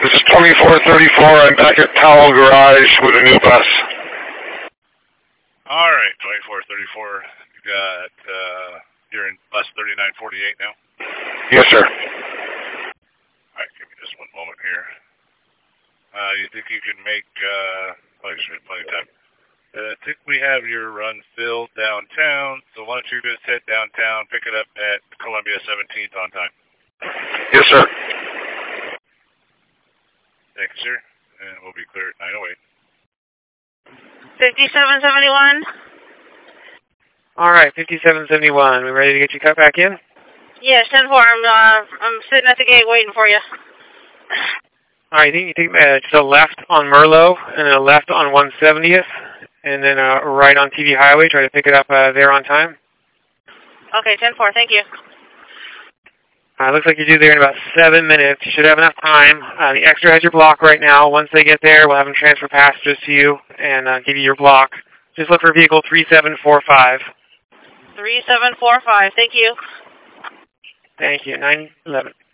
This is 2434. I'm back at Powell Garage with a new bus. All right, 2434. You got, you're in bus 3948 now? Yes, sir. All right, give me just one moment here. You think you can make, oh, you should have plenty of time. I think we have your run filled downtown, so why don't you just head downtown, pick it up at Columbia 17th on time. Yes, sir. Thank you, sir. And we'll be clear at 9:08. 5771. All right, 5771. We ready to get you cut back in? Yes, 10-4. I'm sitting at the gate waiting for you. All right, you take just a left on Merlot, and then a left on 170th, and then a right on TV Highway. Try to pick it up there on time. Okay, 10-4. Thank you. Looks like you're due there in about 7 minutes. You should have enough time. The extra has your block right now. Once they get there, we'll have them transfer passengers to you and give you your block. Just look for vehicle 3745. 3745. Thank you. Thank you. 911.